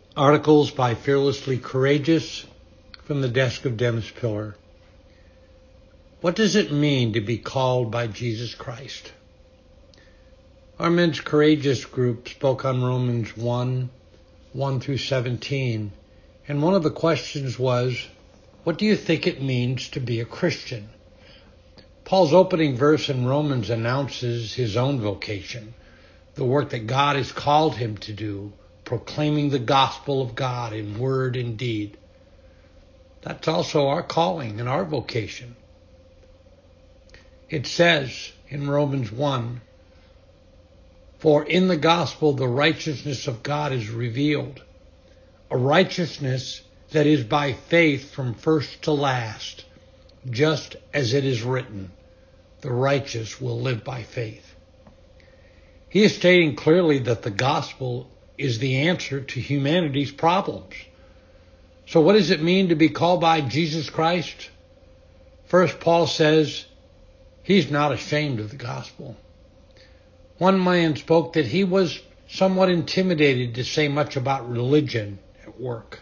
Articles by Fearlessly Courageous from the desk of Dennis Pillar. What does it mean to be called by Jesus Christ? Our Men's Courageous group spoke on Romans 1 through 17, and one of the questions was, what do you think it means to be a Christian? Paul's opening verse in Romans announces his own vocation, the work that God has called him to do, proclaiming the gospel of God in word and deed. That's also our calling and our vocation. It says in Romans 1, "For in the gospel the righteousness of God is revealed, a righteousness that is by faith from first to last, just as it is written, the righteous will live by faith." He is stating clearly that the gospel is the answer to humanity's problems. So what does it mean to be called by Jesus Christ? First, Paul says he's not ashamed of the gospel. One man spoke that he was somewhat intimidated to say much about religion at work.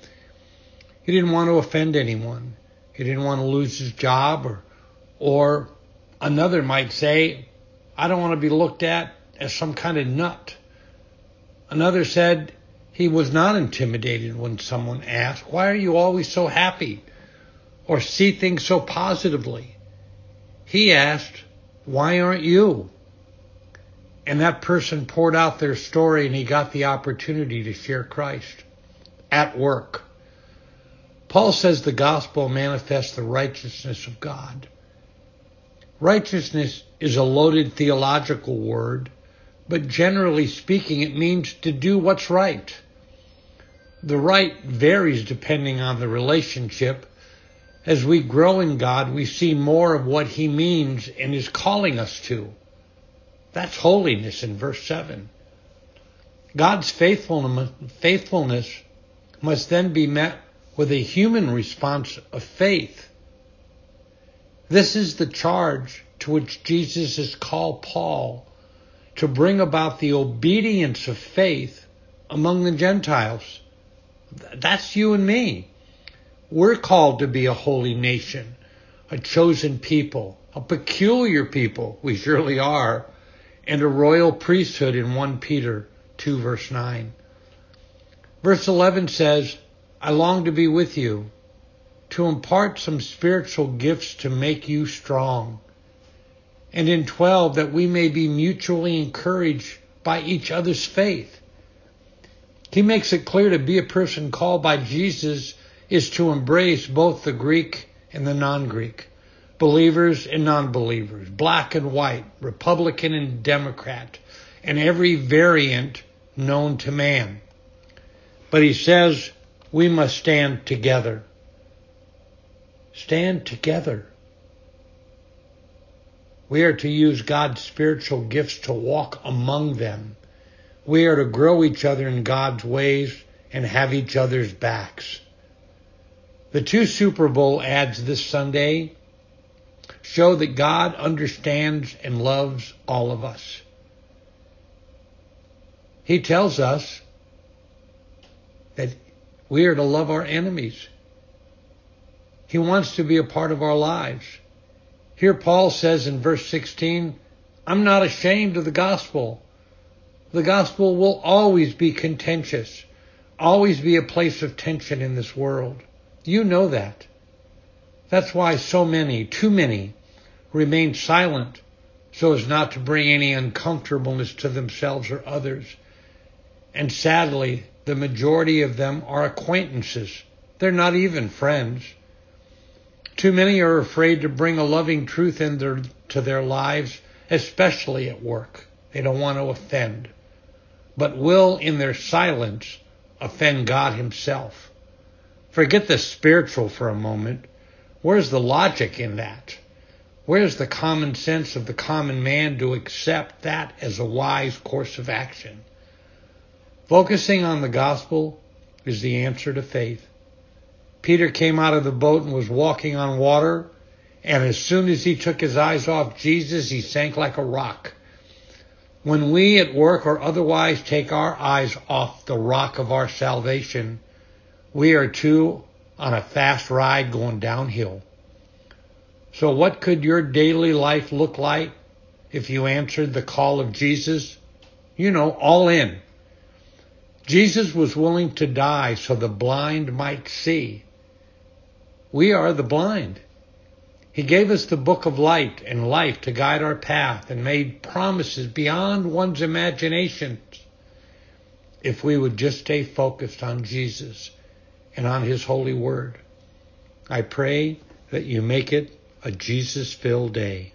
He didn't want to offend anyone. He didn't want to lose his job, or another might say, I don't want to be looked at as some kind of nut. Another said he was not intimidated when someone asked, why are you always so happy or see things so positively? He asked, why aren't you? And that person poured out their story and he got the opportunity to share Christ at work. Paul says the gospel manifests the righteousness of God. Righteousness is a loaded theological word, but generally speaking, it means to do what's right. The right varies depending on the relationship. As we grow in God, we see more of what He means and is calling us to. That's holiness in verse 7. God's faithfulness must then be met with a human response of faith. This is the charge to which Jesus has called Paul, to bring about the obedience of faith among the Gentiles. That's you and me. We're called to be a holy nation, a chosen people, a peculiar people, we surely are, and a royal priesthood in 1 Peter 2 verse 9. Verse 11 says, I long to be with you, to impart some spiritual gifts to make you strong. And in 12, that we may be mutually encouraged by each other's faith. He makes it clear to be a person called by Jesus is to embrace both the Greek and the non-Greek, believers and non-believers, black and white, Republican and Democrat, and every variant known to man. But he says we must stand together. Stand together. We are to use God's spiritual gifts to walk among them. We are to grow each other in God's ways and have each other's backs. The 2 Super Bowl ads this Sunday show that God understands and loves all of us. He tells us that we are to love our enemies. He wants to be a part of our lives. Here Paul says in verse 16, I'm not ashamed of the gospel. The gospel will always be contentious, always be a place of tension in this world. You know that. That's why so many, too many, remain silent so as not to bring any uncomfortableness to themselves or others. And sadly, the majority of them are acquaintances. They're not even friends. Too many are afraid to bring a loving truth into their lives, especially at work. They don't want to offend, but will, in their silence, offend God Himself. Forget the spiritual for a moment. Where's the logic in that? Where's the common sense of the common man to accept that as a wise course of action? Focusing on the gospel is the answer to faith. Peter came out of the boat and was walking on water, and as soon as he took his eyes off Jesus, he sank like a rock. When we at work or otherwise take our eyes off the rock of our salvation, we are too on a fast ride going downhill. So what could your daily life look like if you answered the call of Jesus? All in. Jesus was willing to die so the blind might see. We are the blind. He gave us the book of light and life to guide our path and made promises beyond one's imaginations. If we would just stay focused on Jesus and on His holy word, I pray that you make it a Jesus-filled day.